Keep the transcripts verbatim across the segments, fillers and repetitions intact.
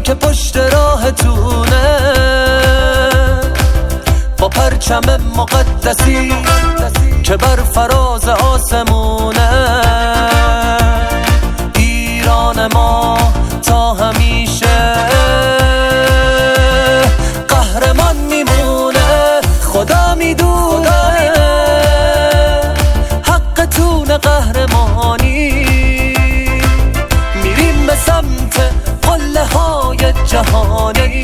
که پشت راهتونه، با پرچم مقدسی که بر فراز آسمونه. ایران ما تا همیشه قهرمان میمونه. خدا میدونه حقتون قهرمانی. میریم به سمت قله های جهانی،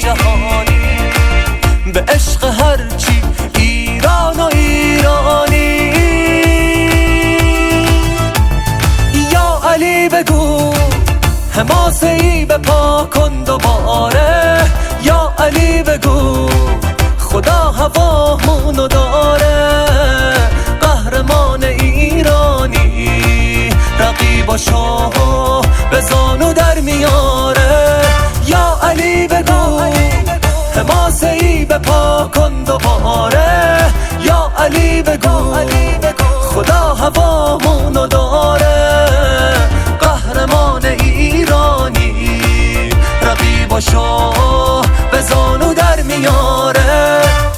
به عشق هرچی ایران و ایرانی. یا علی بگو حماسه‌ای به پا کن دوباره. یا علی بگو خدا هوامونو داره. قهرمان ایرانی رقیباشو به زانو در میاره. یا علی بگو حماسه‌ای به پا کن دوباره. یا علی بگو خدا هوامونو داره. قهرمان ایرانی رقیباشو به زانو در میاره.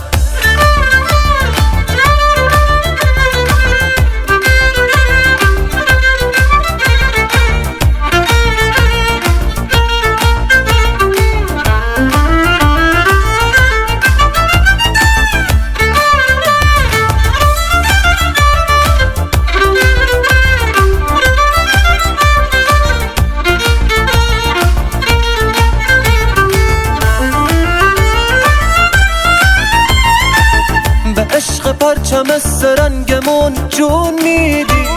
عشق پرچم سرنگمون جون میدی.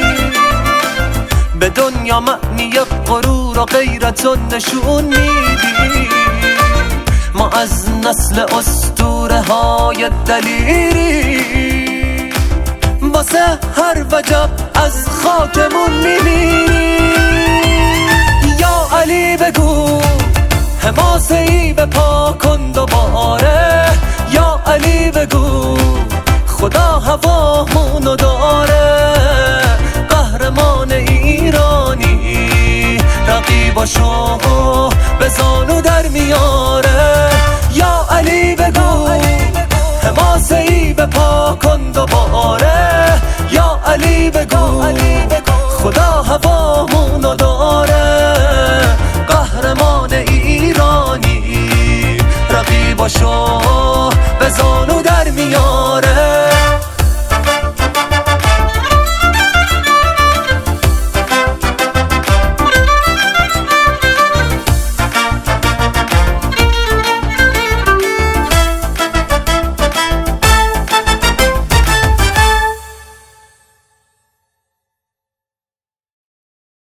به دنیا معنی غرور و غیرتون نشون میدی. ما از نسل اسطوره های دلیری، واسه هر وجب از خاکمون میمیری. یا علی بگو حماسه‌ای به پا کن دوباره. یا علی بگو خدا هوامونو داره. قهرمان ایرانی رقیباشو به زانو در میاره. یا علی بگو حماسه‌ای به پا کن دوباره. یا علی بگو خدا هوامونو داره. قهرمان ایرانی رقیباشو به زانو در میاره.